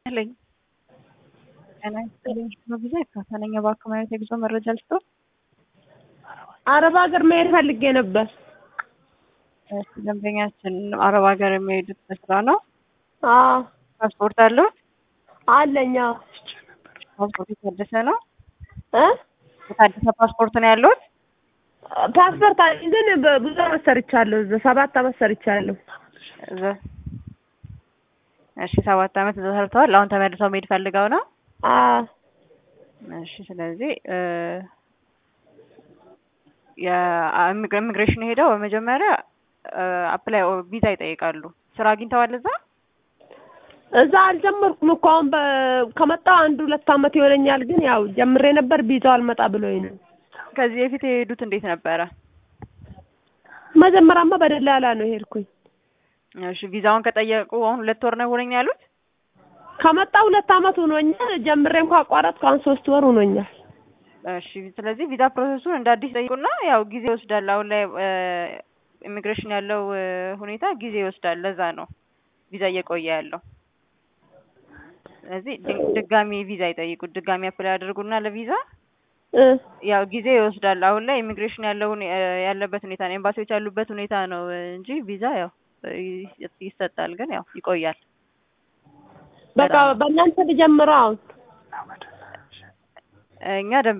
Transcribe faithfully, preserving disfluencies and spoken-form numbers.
ይስጥልኝ። ጤና ይስጥልኝ። በጊዜ ከሰነኛ ባከማየት የጉዞ መረጃ ልስጥ። አረብ ሀገር መሄድ ፈልጌ ነበር። እሺ፣ ደንበኛችን አረብ ሀገር የሚሄዱት በስራ ነው? አዎ። ፓስፖርት አለው? አለኝ። አዎ። ፓስፖርት የታደሰ ነው? እ የታደሰ ፓስፖርት ነው ያሉት? ፓስፖርት አለኝ፣ ግን ብዙ አመት ሰርቻለሁ። እዛ ሰባት አመት ሰርቻለሁ። እዛ እሺ፣ ሰባት አመት እዛ ሰርተዋል። አሁን ተመልሰው መሄድ ፈልገው ነው? አዎ። እሺ፣ ስለዚህ የኢሚግሬሽን ሄደው በመጀመሪያ አፕላይ ቪዛ ይጠይቃሉ። ስራ አግኝተዋል እዛ? እዛ አልጀመርኩም እኮ አሁን ከመጣሁ አንድ ሁለት አመት ይሆነኛል። ግን ያው ጀምሬ ነበር፣ ቪዛው አልመጣ ብሎኝ ነው። ከዚህ በፊት የሄዱት እንዴት ነበረ? መጀመሪያማ በደላላ ነው ሄድኩኝ። እሺ፣ ቪዛውን ከጠየቁ አሁን ሁለት ወር ነው ሆነኝ ያሉት? ከመጣሁ ሁለት አመት ሆኖኛል። ጀምሬም ካቋረጥኩ አሁን ሶስት ወር ሆኖኛል። እሺ፣ ስለዚህ ቪዛ ፕሮሰሱን እንደ አዲስ ጠይቁና ያው ጊዜ ይወስዳል። አሁን ላይ ኢሚግሬሽን ያለው ሁኔታ ጊዜ ይወስዳል። ለዛ ነው ቪዛ እየቆየ ያለው። ስለዚህ ድጋሚ ቪዛ ይጠይቁ፣ ድጋሚ አፕላይ አድርጉና ለቪዛ እ ያው ጊዜ ይወስዳል። አሁን ላይ ኢሚግሬሽን ያለው ያለበት ሁኔታ ነው፣ ኤምባሲዎች ያሉበት ሁኔታ ነው እንጂ ቪዛ ያው ይሰጣል፣ ግን ያው ይቆያል። በቃ በእናንተ ልጀምረው አሁን እኛ ደንበ